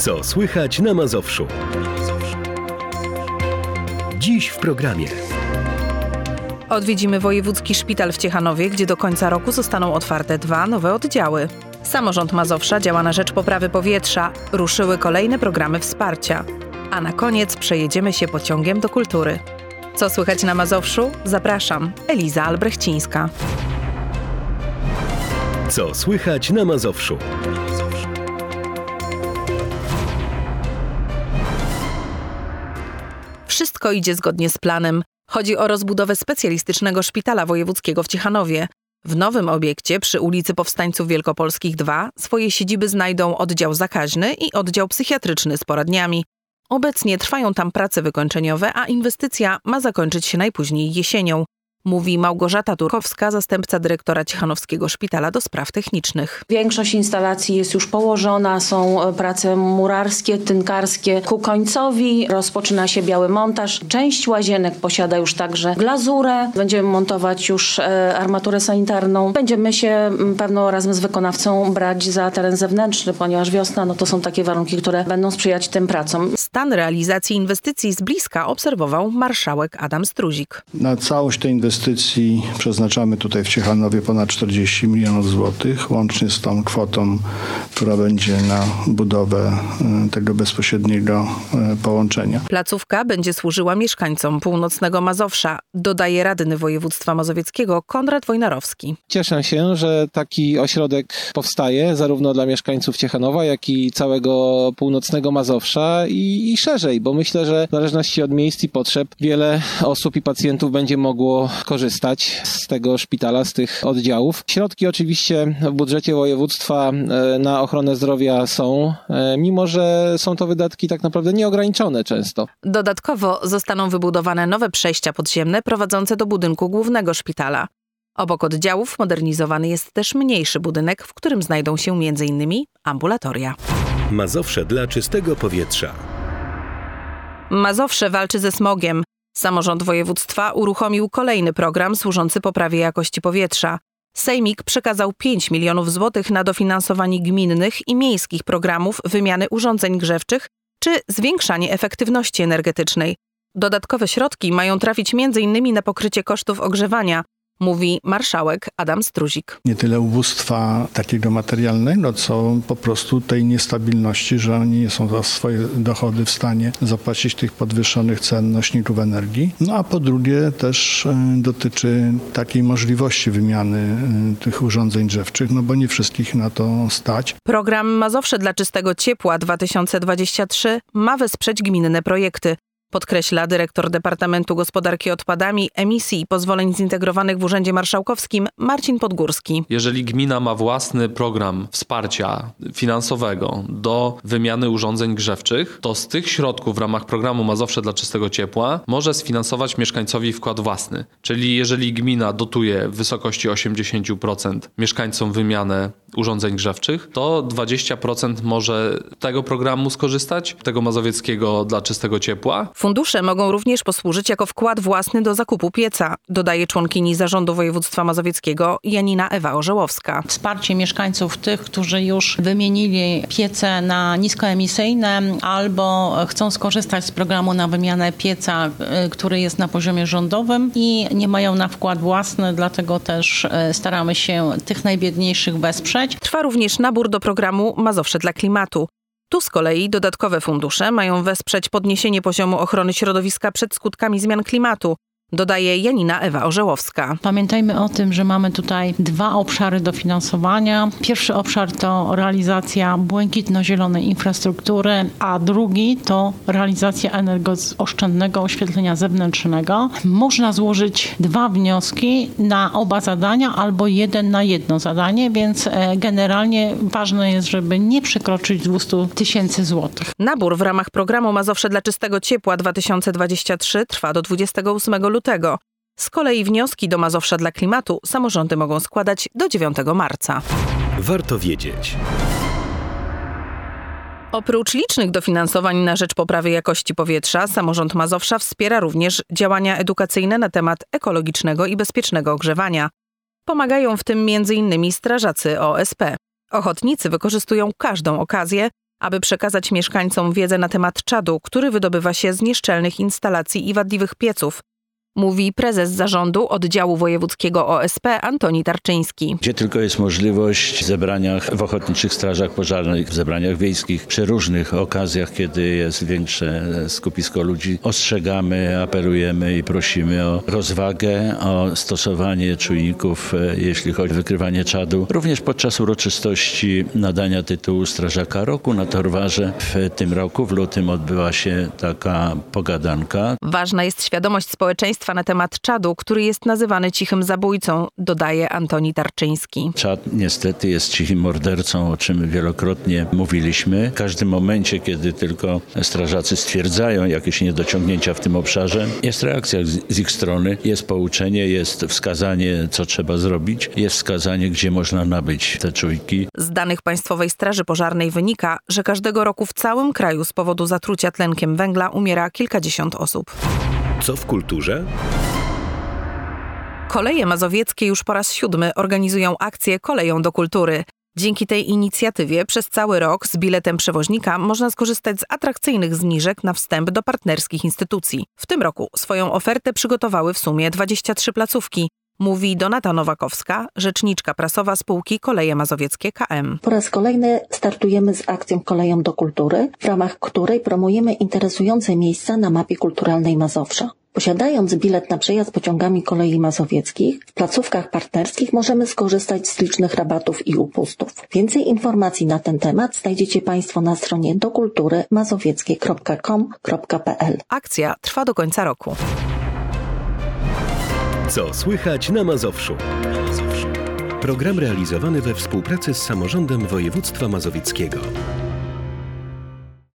Co słychać na Mazowszu? Dziś w programie. Odwiedzimy Wojewódzki Szpital w Ciechanowie, gdzie do końca roku zostaną otwarte 2 nowe oddziały. Samorząd Mazowsza działa na rzecz poprawy powietrza. Ruszyły kolejne programy wsparcia. A na koniec przejedziemy się pociągiem do kultury. Co słychać na Mazowszu? Zapraszam, Eliza Albrechcińska. Co słychać na Mazowszu? Wszystko idzie zgodnie z planem. Chodzi o rozbudowę specjalistycznego szpitala wojewódzkiego w Ciechanowie. W nowym obiekcie przy ulicy Powstańców Wielkopolskich 2 swoje siedziby znajdą oddział zakaźny i oddział psychiatryczny z poradniami. Obecnie trwają tam prace wykończeniowe, a inwestycja ma zakończyć się najpóźniej jesienią, mówi Małgorzata Turkowska, zastępca dyrektora Ciechanowskiego Szpitala do Spraw Technicznych. Większość instalacji jest już położona, są prace murarskie, tynkarskie. Ku końcowi rozpoczyna się biały montaż. Część łazienek posiada już także glazurę. Będziemy montować już armaturę sanitarną. Będziemy się pewno razem z wykonawcą brać za teren zewnętrzny, ponieważ wiosna to są takie warunki, które będą sprzyjać tym pracom. Stan realizacji inwestycji z bliska obserwował marszałek Adam Struzik. Na całość tej inwestycji przeznaczamy tutaj w Ciechanowie ponad 40 milionów złotych, łącznie z tą kwotą, która będzie na budowę tego bezpośredniego połączenia. Placówka będzie służyła mieszkańcom północnego Mazowsza, dodaje radny województwa mazowieckiego Konrad Wojnarowski. Cieszę się, że taki ośrodek powstaje zarówno dla mieszkańców Ciechanowa, jak i całego północnego Mazowsza i szerzej, bo myślę, że w zależności od miejsc i potrzeb wiele osób i pacjentów będzie mogło korzystać z tego szpitala, z tych oddziałów. Środki oczywiście w budżecie województwa na ochronę zdrowia są, mimo że są to wydatki tak naprawdę nieograniczone często. Dodatkowo zostaną wybudowane nowe przejścia podziemne prowadzące do budynku głównego szpitala. Obok oddziałów modernizowany jest też mniejszy budynek, w którym znajdą się m.in. ambulatoria. Mazowsze dla czystego powietrza. Mazowsze walczy ze smogiem. Samorząd województwa uruchomił kolejny program służący poprawie jakości powietrza. Sejmik przekazał 5 milionów złotych na dofinansowanie gminnych i miejskich programów wymiany urządzeń grzewczych czy zwiększanie efektywności energetycznej. Dodatkowe środki mają trafić m.in. na pokrycie kosztów ogrzewania, mówi marszałek Adam Struzik. Nie tyle ubóstwa takiego materialnego, co po prostu tej niestabilności, że oni nie są za swoje dochody w stanie zapłacić tych podwyższonych cen nośników energii. No a po drugie też dotyczy takiej możliwości wymiany tych urządzeń grzewczych, bo nie wszystkich na to stać. Program Mazowsze dla czystego ciepła 2023 ma wesprzeć gminne projekty, podkreśla dyrektor Departamentu Gospodarki Odpadami, Emisji i Pozwoleń Zintegrowanych w Urzędzie Marszałkowskim Marcin Podgórski. Jeżeli gmina ma własny program wsparcia finansowego do wymiany urządzeń grzewczych, to z tych środków w ramach programu Mazowsze dla czystego ciepła może sfinansować mieszkańcowi wkład własny. Czyli jeżeli gmina dotuje w wysokości 80% mieszkańcom wymianę urządzeń grzewczych, to 20% może tego programu skorzystać, tego mazowieckiego dla czystego ciepła. Fundusze mogą również posłużyć jako wkład własny do zakupu pieca, dodaje członkini Zarządu Województwa Mazowieckiego Janina Ewa Orzełowska. Wsparcie mieszkańców tych, którzy już wymienili piece na niskoemisyjne albo chcą skorzystać z programu na wymianę pieca, który jest na poziomie rządowym i nie mają na wkład własny, dlatego też staramy się tych najbiedniejszych wesprzeć. Trwa również nabór do programu Mazowsze dla klimatu. Tu z kolei dodatkowe fundusze mają wesprzeć podniesienie poziomu ochrony środowiska przed skutkami zmian klimatu, dodaje Janina Ewa Orzełowska. Pamiętajmy o tym, że mamy tutaj 2 obszary dofinansowania. Pierwszy obszar to realizacja błękitno-zielonej infrastruktury, a drugi to realizacja energooszczędnego oświetlenia zewnętrznego. Można złożyć 2 wnioski na oba zadania albo 1 na jedno zadanie, więc generalnie ważne jest, żeby nie przekroczyć 200 000 złotych. Nabór w ramach programu Mazowsze dla czystego ciepła 2023 trwa do 28 lutego. Z kolei wnioski do Mazowsza dla klimatu samorządy mogą składać do 9 marca. Warto wiedzieć. Oprócz licznych dofinansowań na rzecz poprawy jakości powietrza, samorząd Mazowsza wspiera również działania edukacyjne na temat ekologicznego i bezpiecznego ogrzewania. Pomagają w tym m.in. strażacy OSP. Ochotnicy wykorzystują każdą okazję, aby przekazać mieszkańcom wiedzę na temat czadu, który wydobywa się z nieszczelnych instalacji i wadliwych pieców, mówi prezes zarządu oddziału wojewódzkiego OSP Antoni Tarczyński. Gdzie tylko jest możliwość w zebraniach w ochotniczych strażach pożarnych, w zebraniach wiejskich, przy różnych okazjach, kiedy jest większe skupisko ludzi, ostrzegamy, apelujemy i prosimy o rozwagę, o stosowanie czujników, jeśli chodzi o wykrywanie czadu. Również podczas uroczystości nadania tytułu Strażaka Roku na Torwarze w tym roku, w lutym, odbyła się taka pogadanka. Ważna jest świadomość społeczeństwa na temat czadu, który jest nazywany cichym zabójcą, dodaje Antoni Tarczyński. Czad niestety jest cichym mordercą, o czym wielokrotnie mówiliśmy. W każdym momencie, kiedy tylko strażacy stwierdzają jakieś niedociągnięcia w tym obszarze, jest reakcja z ich strony, jest pouczenie, jest wskazanie, co trzeba zrobić, jest wskazanie, gdzie można nabyć te czujki. Z danych Państwowej Straży Pożarnej wynika, że każdego roku w całym kraju z powodu zatrucia tlenkiem węgla umiera kilkadziesiąt osób. Co w kulturze? Koleje Mazowieckie już po raz 7 organizują akcję Koleją do Kultury. Dzięki tej inicjatywie przez cały rok z biletem przewoźnika można skorzystać z atrakcyjnych zniżek na wstęp do partnerskich instytucji. W tym roku swoją ofertę przygotowały w sumie 23 placówki, mówi Donata Nowakowska, rzeczniczka prasowa spółki Koleje Mazowieckie KM. Po raz kolejny startujemy z akcją Koleją do Kultury, w ramach której promujemy interesujące miejsca na mapie kulturalnej Mazowsza. Posiadając bilet na przejazd pociągami Kolei Mazowieckich, w placówkach partnerskich możemy skorzystać z licznych rabatów i upustów. Więcej informacji na ten temat znajdziecie Państwo na stronie dokulturymazowieckie.com.pl. Akcja trwa do końca roku. Co słychać na Mazowszu? Program realizowany we współpracy z Samorządem Województwa Mazowieckiego.